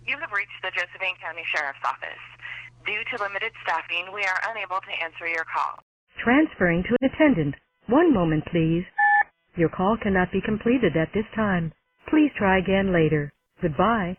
You have reached the Josephine County Sheriff's Office. Due to limited staffing, we are unable to answer your call. Transferring to an attendant. One moment, please. Your call cannot be completed at this time. Please try again later. Goodbye.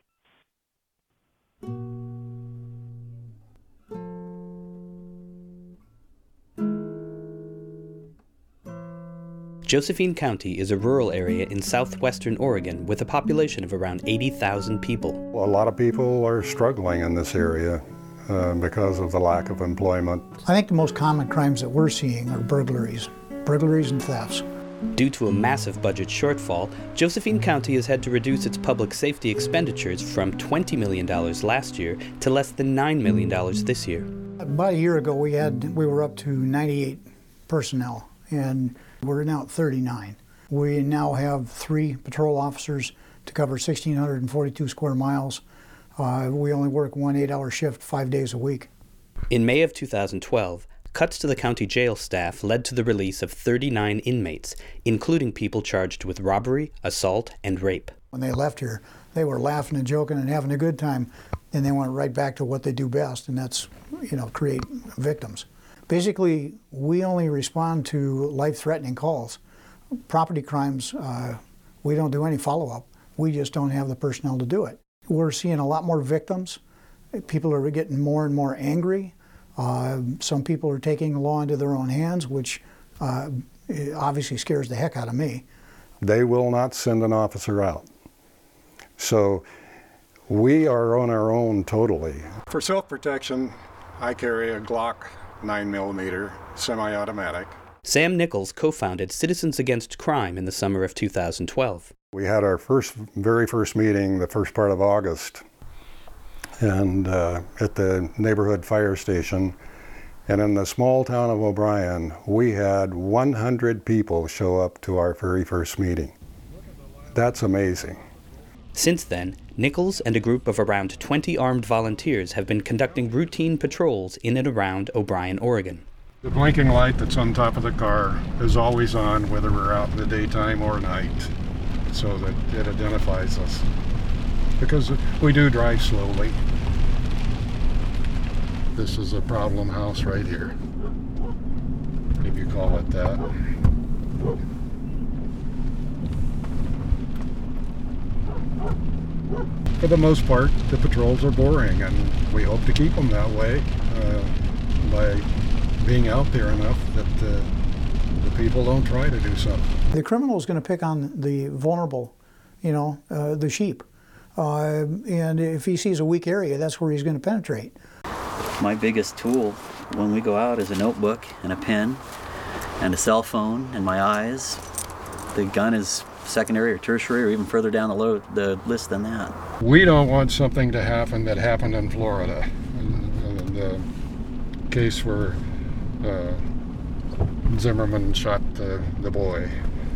Josephine County is a rural area in southwestern Oregon with a population of around 80,000 people. A lot of people are struggling in this area because of the lack of employment. I think the most common crimes that we're seeing are burglaries and thefts. Due to a massive budget shortfall, Josephine County has had to reduce its public safety expenditures from $20 million last year to less than $9 million this year. About a year ago, we were up to 98 personnel, and we're now at 39. We now have 3 patrol officers to cover 1,642 square miles. We only work one 8-hour shift 5 days a week. In May of 2012, cuts to the county jail staff led to the release of 39 inmates, including people charged with robbery, assault, and rape. When they left here, they were laughing and joking and having a good time, and they went right back to what they do best, and that's, create victims. Basically, we only respond to life-threatening calls. Property crimes, we don't do any follow-up. We just don't have the personnel to do it. We're seeing a lot more victims. People are getting more and more angry. Some people are taking the law into their own hands, which obviously scares the heck out of me. They will not send an officer out. So we are on our own totally. For self-protection, I carry a Glock 9mm semi-automatic. Sam Nichols co-founded Citizens Against Crime in the summer of 2012. We had our very first meeting the first part of August, and at the neighborhood fire station. And in the small town of O'Brien, we had 100 people show up to our very first meeting. That's amazing. Since then, Nichols and a group of around 20 armed volunteers have been conducting routine patrols in and around O'Brien, Oregon. The blinking light that's on top of the car is always on, whether we're out in the daytime or night, so that it identifies us. Because we do drive slowly. This is a problem house right here, if you call it that. For the most part, the patrols are boring, and we hope to keep them that way by being out there enough that the people don't try to do something. The criminal is going to pick on the vulnerable, the sheep. And if he sees a weak area, that's where he's going to penetrate. My biggest tool when we go out is a notebook and a pen and a cell phone and my eyes. The gun is secondary or tertiary or even further down the list than that. We don't want something to happen that happened in Florida. The case where Zimmerman shot the boy.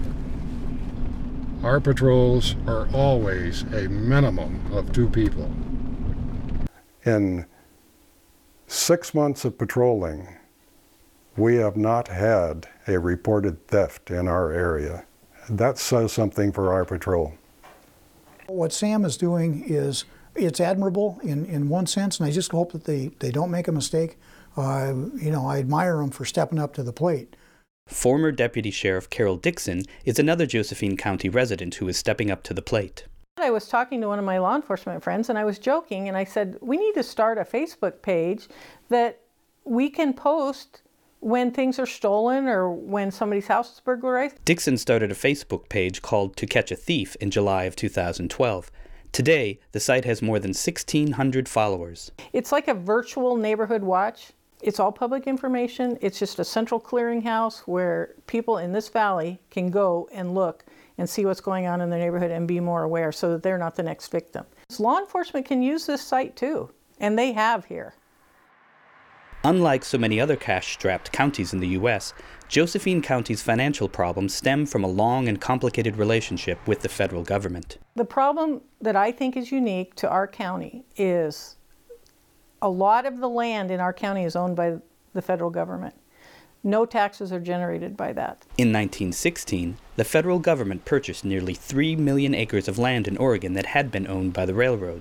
Our patrols are always a minimum of 2 people. In 6 months of patrolling, we have not had a reported theft in our area. That says something for our patrol. What Sam is doing it's admirable in one sense, and I just hope that they don't make a mistake. I admire them for stepping up to the plate. Former Deputy Sheriff Carol Dixon is another Josephine County resident who is stepping up to the plate. I was talking to one of my law enforcement friends, and I was joking, and I said, we need to start a Facebook page that we can post when things are stolen or when somebody's house is burglarized. Dixon started a Facebook page called To Catch a Thief in July of 2012. Today, the site has more than 1,600 followers. It's like a virtual neighborhood watch. It's all public information. It's just a central clearinghouse where people in this valley can go and look and see what's going on in their neighborhood and be more aware so that they're not the next victim. Law enforcement can use this site too, and they have here. Unlike so many other cash-strapped counties in the U.S., Josephine County's financial problems stem from a long and complicated relationship with the federal government. The problem that I think is unique to our county is a lot of the land in our county is owned by the federal government. No taxes are generated by that. In 1916, the federal government purchased nearly 3 million acres of land in Oregon that had been owned by the railroads.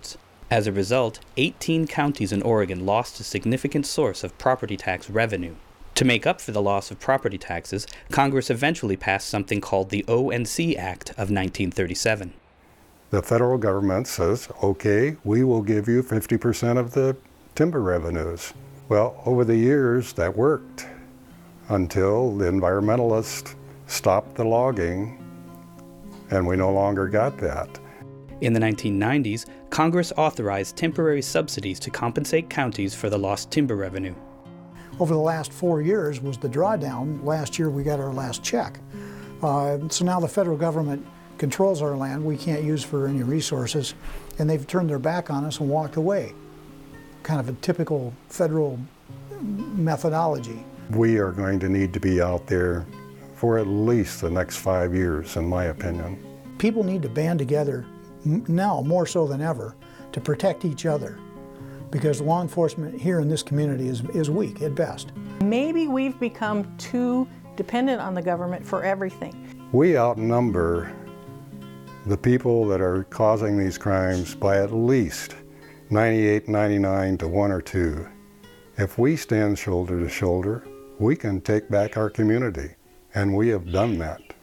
As a result, 18 counties in Oregon lost a significant source of property tax revenue. To make up for the loss of property taxes, Congress eventually passed something called the O&C Act of 1937. The federal government says, okay, we will give you 50% of the timber revenues. Well, over the years that worked until the environmentalists stopped the logging and we no longer got that. In the 1990s, Congress authorized temporary subsidies to compensate counties for the lost timber revenue. Over the last 4 years was the drawdown. Last year we got our last check. So now the federal government controls our land we can't use for any resources, and they've turned their back on us and walked away. Kind of a typical federal methodology. We are going to need to be out there for at least the next 5 years, in my opinion. People need to band together now more so than ever to protect each other, because law enforcement here in this community is weak at best. Maybe we've become too dependent on the government for everything. We outnumber the people that are causing these crimes by at least 98, 99 to 1 or 2. If we stand shoulder to shoulder, we can take back our community, and we have done that.